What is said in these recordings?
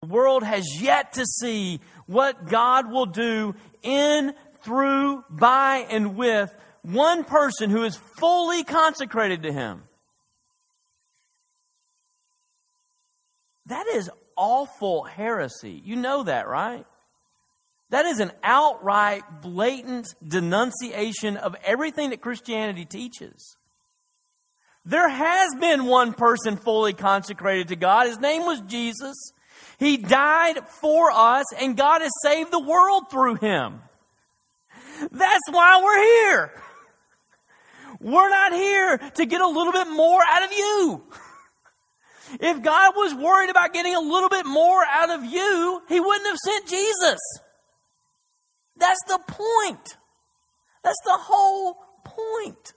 The world has yet to see what God will do in, through, by, and with one person who is fully consecrated to Him. That is awful heresy. You know that, right? That is an outright, blatant denunciation of everything that Christianity teaches. There has been one person fully consecrated to God. His name was Jesus. He died for us, and God has saved the world through Him. That's why we're here. We're not here to get a little bit more out of you. If God was worried about getting a little bit more out of you, He wouldn't have sent Jesus. That's the point. That's the whole point.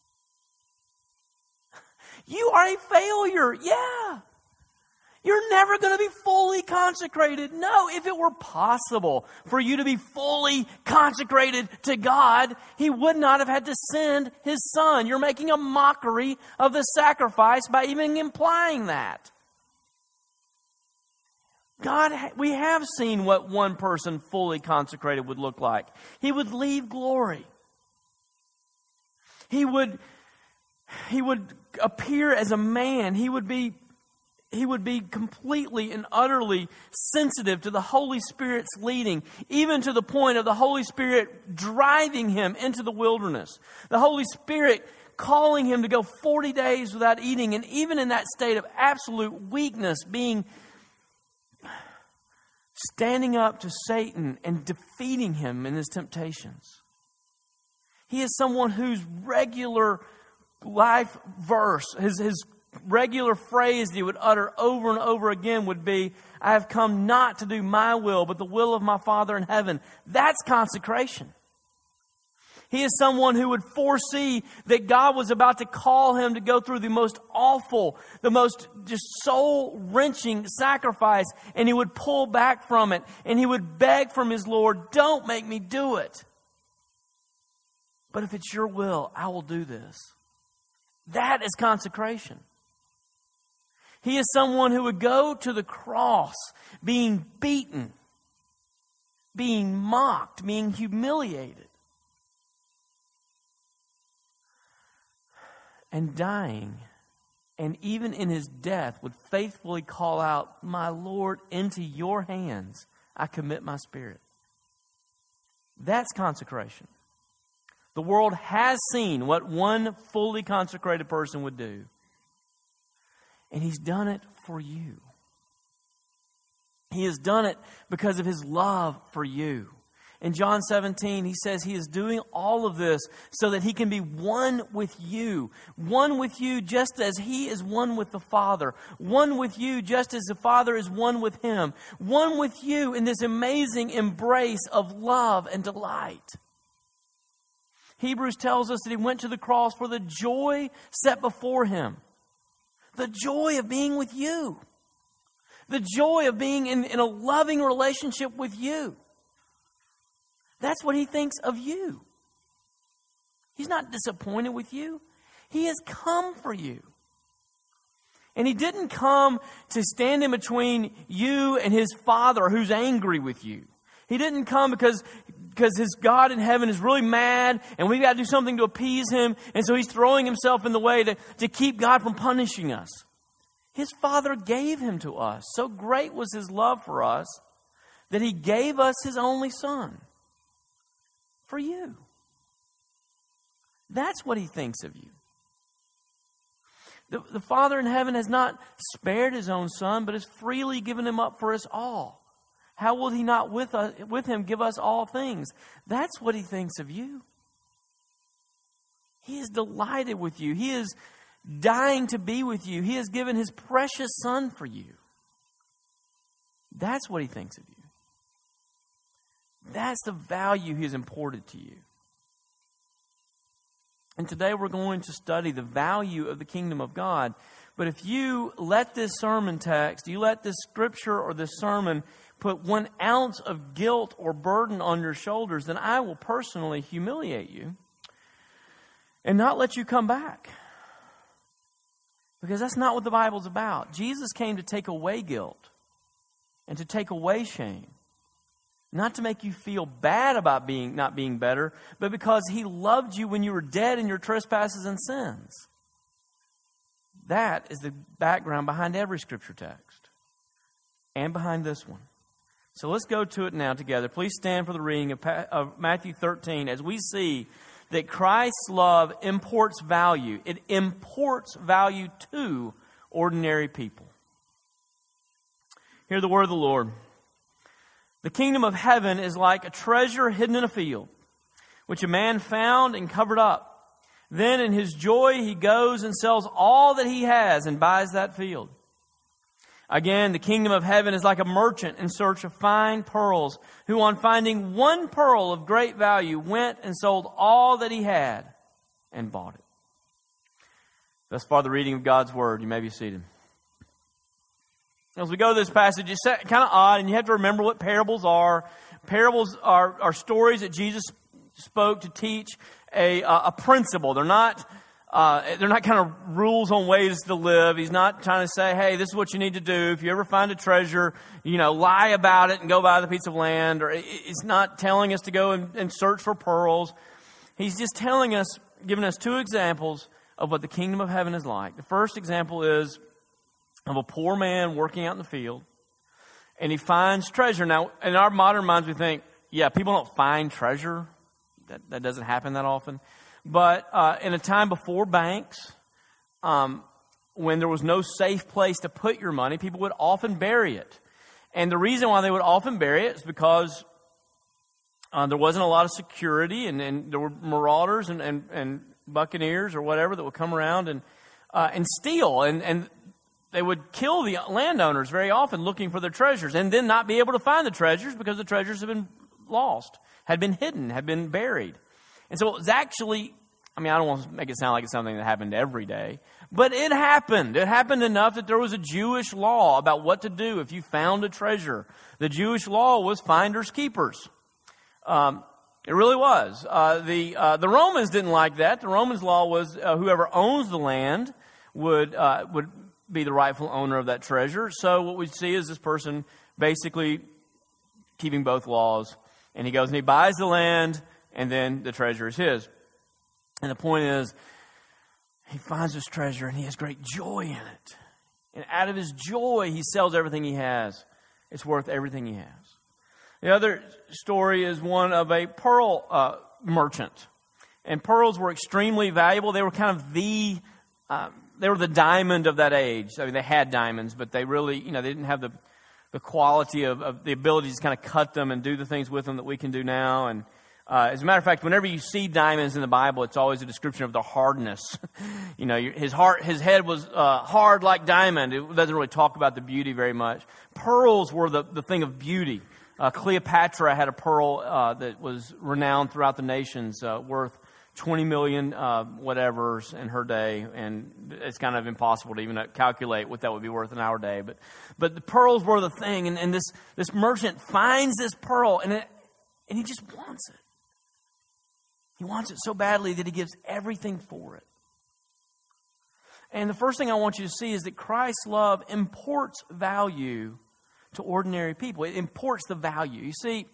You are a failure. Yeah. You're never going to be fully consecrated. No, if it were possible for you to be fully consecrated to God, He would not have had to send His Son. You're making a mockery of the sacrifice by even implying that. We have seen what one person fully consecrated would look like. He would leave glory. He would appear as a man. He would be completely and utterly sensitive to the Holy Spirit's leading, even to the point of the Holy Spirit driving Him into the wilderness. The Holy Spirit calling Him to go 40 days without eating, and even in that state of absolute weakness, standing up to Satan and defeating him in his temptations. He is someone whose regular life verse, his regular phrase that he would utter over and over again would be, I have come not to do my will, but the will of my Father in heaven. That's consecration. He is someone who would foresee that God was about to call him to go through the most awful, the most just soul-wrenching sacrifice, and he would pull back from it, and he would beg from his Lord, don't make me do it. But if it's your will, I will do this. That is consecration. He is someone who would go to the cross being beaten, being mocked, being humiliated, and dying, and even in his death would faithfully call out, my Lord, into your hands I commit my spirit. That's consecration. The world has seen what one fully consecrated person would do. And He's done it for you. He has done it because of His love for you. In John 17, He says He is doing all of this so that He can be one with you. One with you just as He is one with the Father. One with you just as the Father is one with Him. One with you in this amazing embrace of love and delight. Hebrews tells us that He went to the cross for the joy set before Him. The joy of being with you. The joy of being in a loving relationship with you. That's what He thinks of you. He's not disappointed with you. He has come for you. And He didn't come to stand in between you and His Father who's angry with you. He didn't come because His God in heaven is really mad and we've got to do something to appease Him. And so He's throwing Himself in the way to keep God from punishing us. His Father gave Him to us. So great was His love for us that He gave us His only Son. For you. That's what He thinks of you. The Father in heaven has not spared His own Son, but has freely given Him up for us all. How will He not with Him give us all things? That's what He thinks of you. He is delighted with you. He is dying to be with you. He has given His precious Son for you. That's what He thinks of you. That's the value He has imparted to you. And today we're going to study the value of the kingdom of God. But if you let this sermon text, you let this scripture or this sermon put 1 ounce of guilt or burden on your shoulders, then I will personally humiliate you and not let you come back. Because that's not what the Bible's about. Jesus came to take away guilt and to take away shame. Not to make you feel bad about not being better, but because He loved you when you were dead in your trespasses and sins. That is the background behind every Scripture text and behind this one. So let's go to it now together. Please stand for the reading of Matthew 13 as we see that Christ's love imports value. It imports value to ordinary people. Hear the word of the Lord. The kingdom of heaven is like a treasure hidden in a field, which a man found and covered up. Then in his joy he goes and sells all that he has and buys that field. Again, the kingdom of heaven is like a merchant in search of fine pearls, who on finding one pearl of great value went and sold all that he had and bought it. Thus far the reading of God's word. You may be seated. As we go to this passage, it's kind of odd, and you have to remember what parables are. Parables are stories that Jesus spoke to teach a principle. They're not kind of rules on ways to live. He's not trying to say, hey, this is what you need to do. If you ever find a treasure, lie about it and go buy the piece of land. Or it's not telling us to go and search for pearls. He's just giving us two examples of what the kingdom of heaven is like. The first example is of a poor man working out in the field, and he finds treasure. Now, in our modern minds, we think, yeah, people don't find treasure. That doesn't happen that often. But in a time before banks, when there was no safe place to put your money, people would often bury it. And the reason why they would often bury it is because there wasn't a lot of security, and there were marauders and buccaneers or whatever that would come around and steal. And they would kill the landowners very often looking for their treasures, and then not be able to find the treasures because the treasures had been lost, had been hidden, had been buried. And so it was actually, I don't want to make it sound like it's something that happened every day, but it happened. It happened enough that there was a Jewish law about what to do if you found a treasure. The Jewish law was finders keepers. It really was. The Romans didn't like that. The Romans' law was whoever owns the land would be the rightful owner of that treasure. So what we see is this person basically keeping both laws. And he goes and he buys the land, and then the treasure is his. And the point is, he finds this treasure and he has great joy in it. And out of his joy, he sells everything he has. It's worth everything he has. The other story is one of a pearl merchant. And pearls were extremely valuable. They were kind of they were the diamond of that age. They had diamonds, but they really, they didn't have the quality of the ability to kind of cut them and do the things with them that we can do now. And as a matter of fact, whenever you see diamonds in the Bible, it's always a description of their hardness. His head was hard like diamond. It doesn't really talk about the beauty very much. Pearls were the thing of beauty. Cleopatra had a pearl that was renowned throughout the nations, worth 20 million whatevers in her day, and it's kind of impossible to even calculate what that would be worth in our day. But the pearls were the thing, and this merchant finds this pearl, and he just wants it. He wants it so badly that he gives everything for it. And the first thing I want you to see is that Christ's love imports value to ordinary people. It imports the value. You see,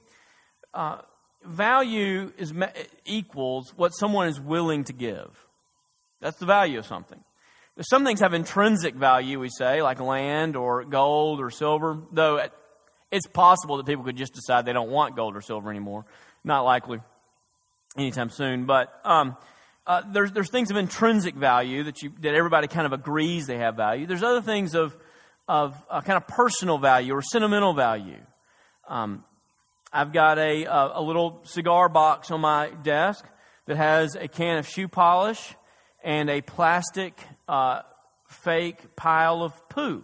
value equals what someone is willing to give. That's the value of something. Some things have intrinsic value, we say, like land or gold or silver, though it's possible that people could just decide they don't want gold or silver anymore. Not likely anytime soon. But there's things of intrinsic value that everybody kind of agrees they have value. There's other things of kind of personal value or sentimental value. I've got a little cigar box on my desk that has a can of shoe polish and a plastic fake pile of poo.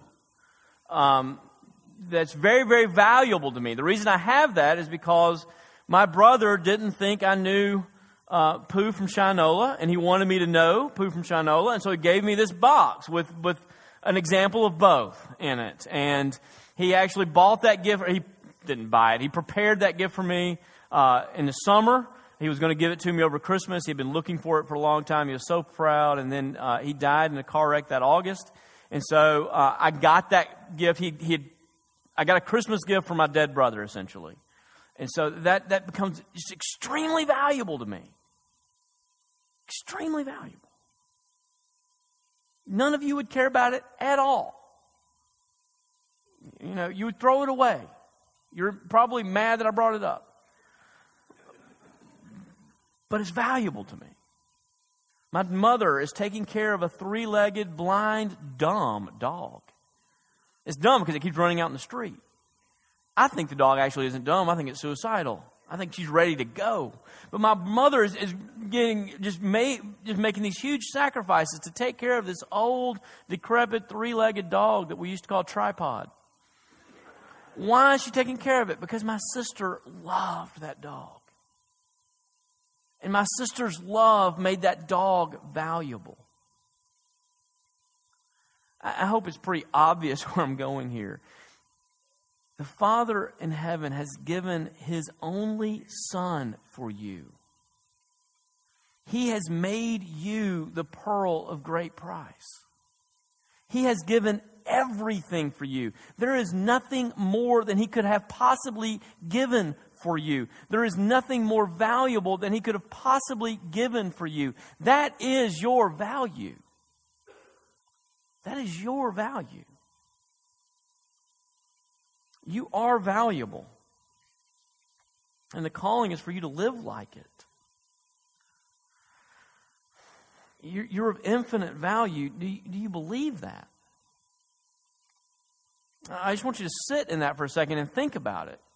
That's very, very valuable to me. The reason I have that is because my brother didn't think I knew Pooh from Shinola, and he wanted me to know Pooh from Shinola, and so he gave me this box with an example of both in it. And he actually bought that gift. He didn't buy it. He prepared that gift for me in the summer. He was going to give it to me over Christmas. He had been looking for it for a long time. He was so proud. And then he died in a car wreck that August. And so I got that gift. He had I got a Christmas gift from my dead brother, essentially. And so that becomes just extremely valuable to me. Extremely valuable. None of you would care about it at all. You know, you would throw it away. You're probably mad that I brought it up. But it's valuable to me. My mother is taking care of a 3-legged, blind, dumb dog. It's dumb because it keeps running out in the street. I think the dog actually isn't dumb. I think it's suicidal. I think she's ready to go. But my mother is making these huge sacrifices to take care of this old, decrepit, 3-legged dog that we used to call Tripod. Why is she taking care of it? Because my sister loved that dog. And my sister's love made that dog valuable. I hope it's pretty obvious where I'm going here. The Father in heaven has given His only Son for you. He has made you the pearl of great price. He has given everything for you. There is nothing more than He could have possibly given for you. There is nothing more valuable than He could have possibly given for you. That is your value. That is your value. You are valuable. And the calling is for you to live like it. You're of infinite value. Do you believe that? I just want you to sit in that for a second and think about it.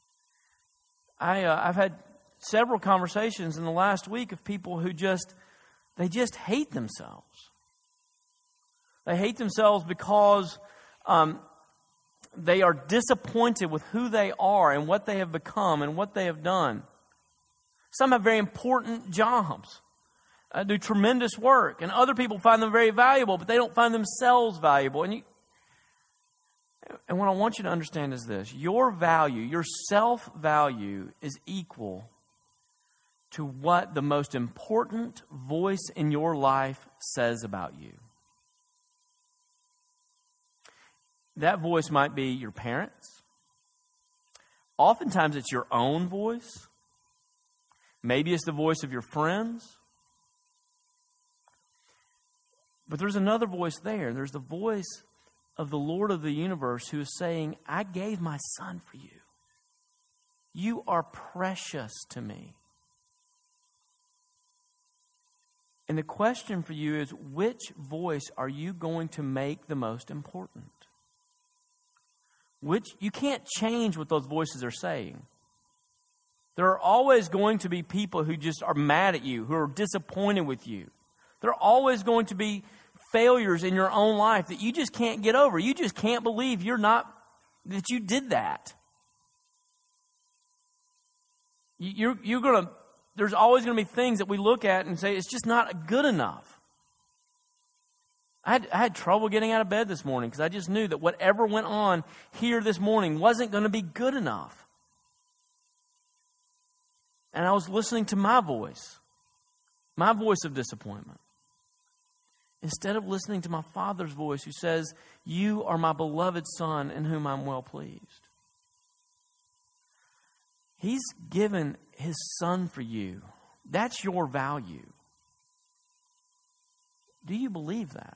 I've had several conversations in the last week of people who just hate themselves. They hate themselves because they are disappointed with who they are and what they have become and what they have done. Some have very important jobs, do tremendous work, and other people find them very valuable, but they don't find themselves valuable. And what I want you to understand is this: your value, your self-value, is equal to what the most important voice in your life says about you. That voice might be your parents. Oftentimes it's your own voice. Maybe it's the voice of your friends. But there's another voice there. There's the voice of the Lord of the universe who is saying, I gave my Son for you. You are precious to me. And the question for you is, which voice are you going to make the most important? You can't change what those voices are saying. There are always going to be people who just are mad at you, who are disappointed with you. There are always going to be failures in your own life that you just can't get over. You just can't believe that you did that. There's always going to be things that we look at and say, it's just not good enough. I had trouble getting out of bed this morning because I just knew that whatever went on here this morning wasn't going to be good enough. And I was listening to my voice of disappointment, instead of listening to my Father's voice who says, you are my beloved Son in whom I'm well pleased. He's given His Son for you. That's your value. Do you believe that?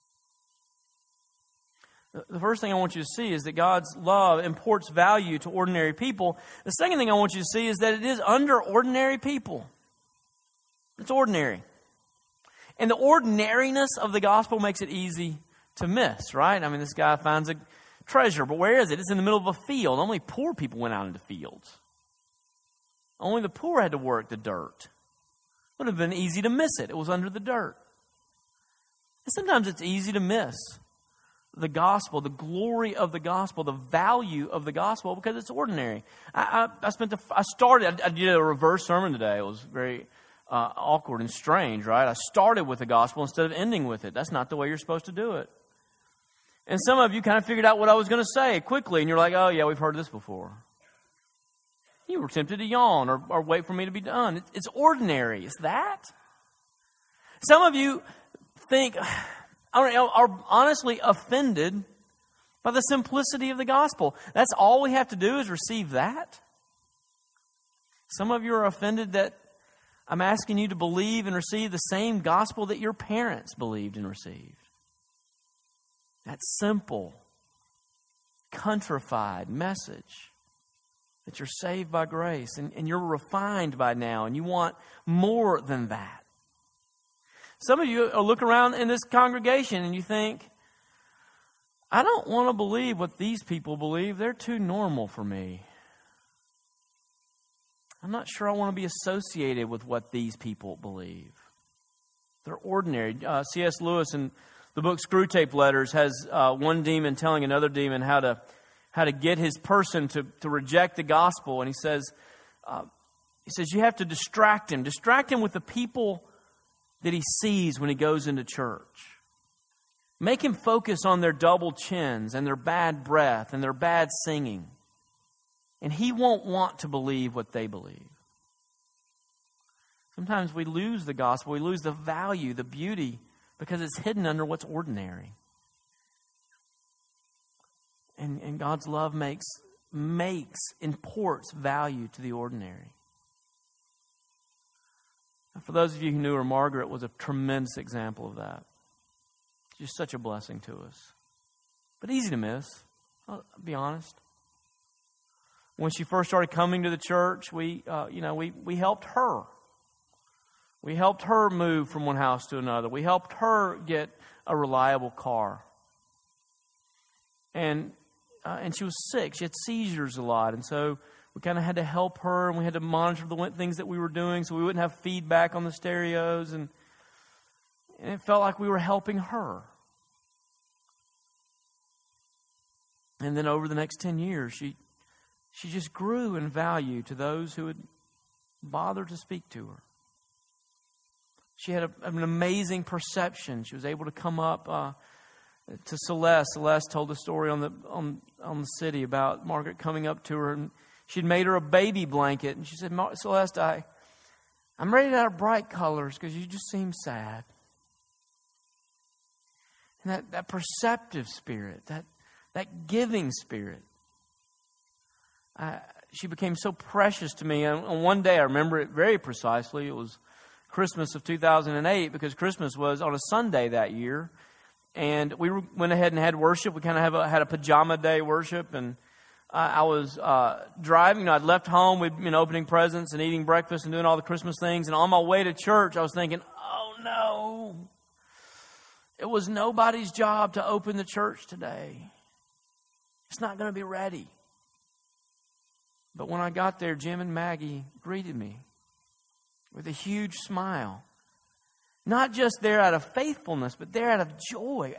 The first thing I want you to see is that God's love imports value to ordinary people. The second thing I want you to see is that it is under ordinary people. It's ordinary. And the ordinariness of the gospel makes it easy to miss, right? I mean, this guy finds a treasure, but where is it? It's in the middle of a field. Only poor people went out into fields. Only the poor had to work the dirt. It would have been easy to miss it. It was under the dirt. And sometimes it's easy to miss the gospel, the glory of the gospel, the value of the gospel, because it's ordinary. I did a reverse sermon today. It was very awkward and strange, right? I started with the gospel instead of ending with it. That's not the way you're supposed to do it. And some of you kind of figured out what I was going to say quickly, and you're like, oh yeah, we've heard this before. You were tempted to yawn or wait for me to be done. It's ordinary. It's that. Some of you think, are honestly offended By the simplicity of the gospel. That's all we have to do is receive that. Some of you are offended that I'm asking you to believe and receive the same gospel that your parents believed and received. That simple, countrified message that you're saved by grace and you're refined by now and you want more than that. Some of you look around in this congregation and you think, I don't want to believe what these people believe. They're too normal for me. I'm not sure I want to be associated with what these people believe. They're ordinary. C.S. Lewis in the book Screwtape Letters has one demon telling another demon how to get his person to reject the gospel. And he says, you have to distract him. Distract him with the people that he sees when he goes into church. Make him focus on their double chins and their bad breath and their bad singing. And he won't want to believe what they believe. Sometimes we lose the gospel. We lose the value, the beauty, because it's hidden under what's ordinary. And God's love imports value to the ordinary. For those of you who knew her, Margaret was a tremendous example of that. Just such a blessing to us. But easy to miss, I'll be honest. When she first started coming to the church, we helped her. We helped her move from one house to another. We helped her get a reliable car. And she was sick. She had seizures a lot. And so we kind of had to help her, and we had to monitor the things that we were doing so we wouldn't have feedback on the stereos. And it felt like we were helping her. And then over the next 10 years, she just grew in value to those who would bother to speak to her. She had an amazing perception. She was able to come up to Celeste. Celeste told the story on the city about Margaret coming up to her, and she'd made her a baby blanket, and she said, "Celeste, I'm ready to have bright colors because you just seem sad." And that perceptive spirit, that giving spirit, she became so precious to me. And one day, I remember it very precisely. It was Christmas of 2008, because Christmas was on a Sunday that year. And we went ahead and had worship. We kind of had a pajama day worship. And I was driving. I'd left home. We'd been opening presents and eating breakfast and doing all the Christmas things. And on my way to church, I was thinking, oh no, it was nobody's job to open the church today. It's not going to be ready. But when I got there, Jim and Maggie greeted me with a huge smile. Not just there out of faithfulness, but there out of joy.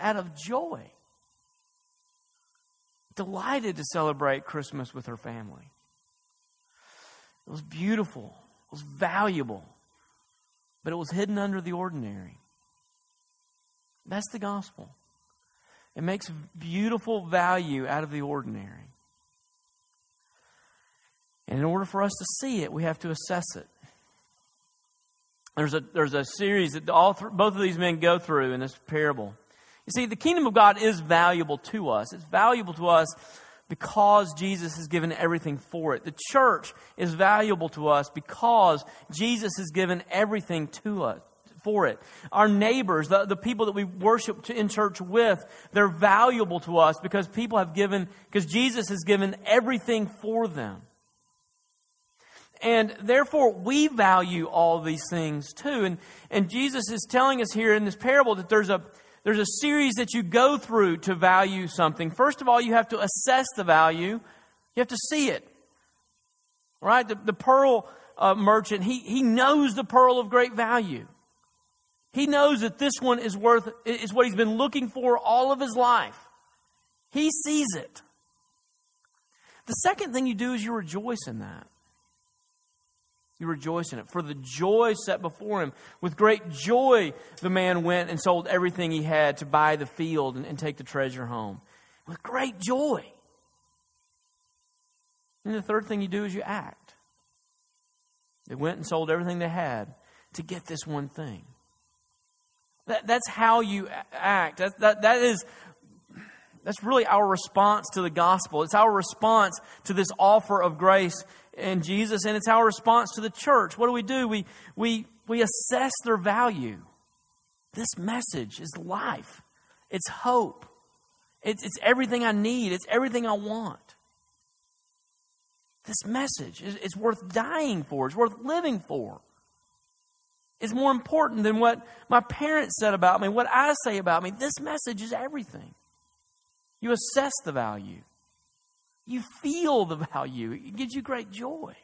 Delighted to celebrate Christmas with her family. It was beautiful. It was valuable. But it was hidden under the ordinary. That's the gospel. It makes beautiful value out of the ordinary. And in order for us to see it, we have to assess it. There's a series that both of these men go through in this parable. You see, the kingdom of God is valuable to us. It's valuable to us because Jesus has given everything for it. The church is valuable to us because Jesus has given everything to us for it. Our neighbors, the people that we worship in church with, they're valuable to us because Jesus has given everything for them. And therefore, we value all these things too. And Jesus is telling us here in this parable that there's a series that you go through to value something. First of all, you have to assess the value. You have to see it. Right? The pearl merchant, he knows the pearl of great value. He knows that this one is what he's been looking for all of his life. He sees it. The second thing you do is you rejoice in that. You rejoice in it. For the joy set before him, with great joy, the man went and sold everything he had to buy the field and take the treasure home. With great joy. And the third thing you do is you act. They went and sold everything they had to get this one thing. That's how you act. That is That's really our response to the gospel. It's our response to this offer of grace in Jesus, and it's our response to the church. What do? We assess their value. This message is life. It's hope. It's everything I need. It's everything I want. This message is worth dying for. It's worth living for. It's more important than what my parents said about me, what I say about me. This message is everything. You assess the value. You feel the value. It gives you great joy.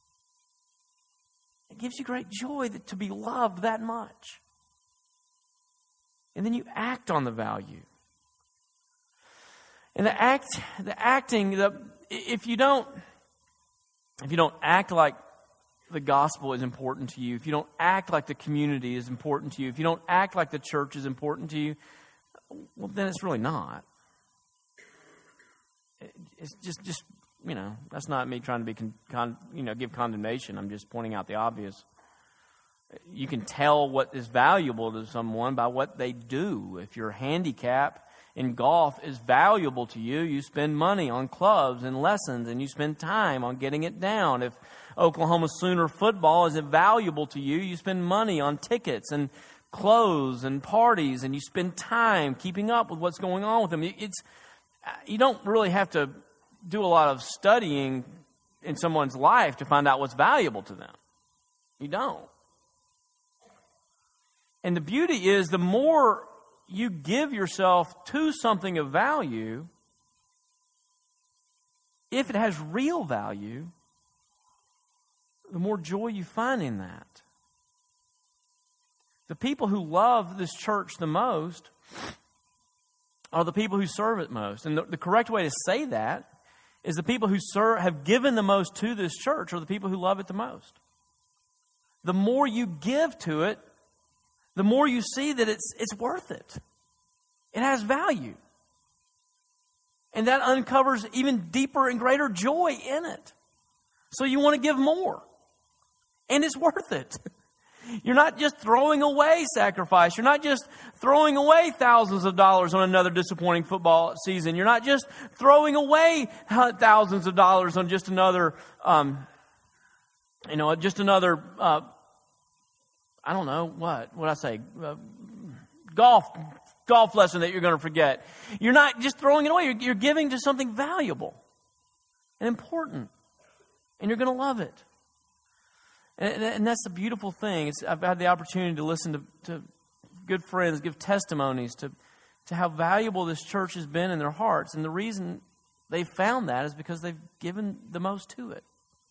It gives you great joy to be loved that much. And then you act on the value. And if you don't act like the gospel is important to you, if you don't act like the community is important to you, if you don't act like the church is important to you, well, then it's really not. It's just that's not me trying to be give condemnation. I'm just pointing out the obvious. You can tell what is valuable to someone by what they do. If your handicap in golf is valuable to you, you spend money on clubs and lessons, and you spend time on getting it down. If Oklahoma Sooner football is valuable to you, you spend money on tickets and clothes and parties, and you spend time keeping up with what's going on with them. You don't really have to do a lot of studying in someone's life to find out what's valuable to them. You don't. And the beauty is, the more you give yourself to something of value, if it has real value, the more joy you find in that. The people who love this church the most are the people who serve it most. And the correct way to say that is the people who have given the most to this church are the people who love it the most. The more you give to it, the more you see that it's worth it. It has value. And that uncovers even deeper and greater joy in it. So you want to give more. And it's worth it. You're not just throwing away sacrifice. You're not just throwing away thousands of dollars on another disappointing football season. You're not just throwing away thousands of dollars on just another, I don't know, what I say, golf lesson that you're going to forget. You're not just throwing it away. You're giving to something valuable and important. And you're going to love it. And that's the beautiful thing. I've had the opportunity to listen to good friends give testimonies to how valuable this church has been in their hearts. And the reason they found that is because they've given the most to it.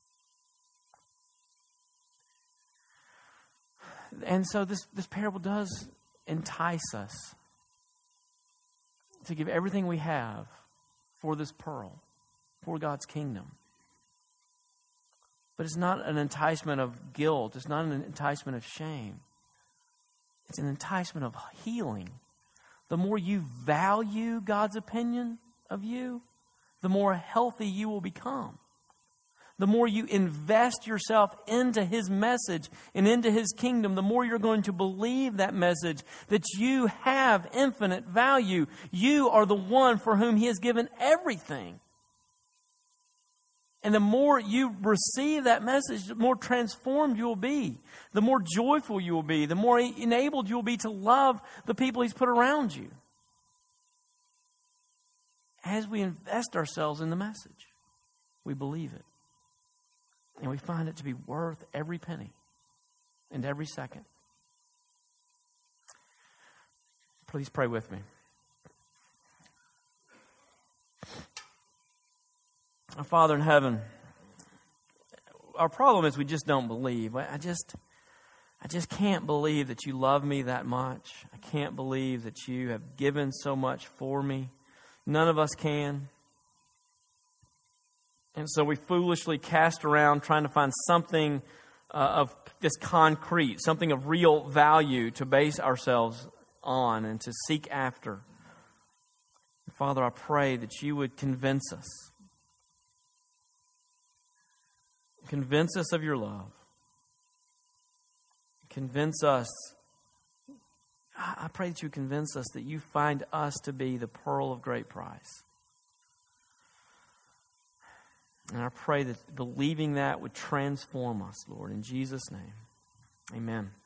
And so this parable does entice us to give everything we have for this pearl, for God's kingdom. But it's not an enticement of guilt. It's not an enticement of shame. It's an enticement of healing. The more you value God's opinion of you, the more healthy you will become. The more you invest yourself into His message and into His kingdom, the more you're going to believe that message, that you have infinite value. You are the one for whom He has given everything. And the more you receive that message, the more transformed you will be. The more joyful you will be. The more enabled you will be to love the people He's put around you. As we invest ourselves in the message, we believe it. And we find it to be worth every penny and every second. Please pray with me. Our Father in heaven, our problem is we just don't believe. I just can't believe that you love me that much. I can't believe that you have given so much for me. None of us can. And so we foolishly cast around trying to find something of this concrete, something of real value to base ourselves on and to seek after. Father, I pray that you would convince us. Convince us of your love. Convince us I pray that you convince us that you find us to be the pearl of great price. And I pray that believing that would transform us, Lord, in Jesus' name. Amen.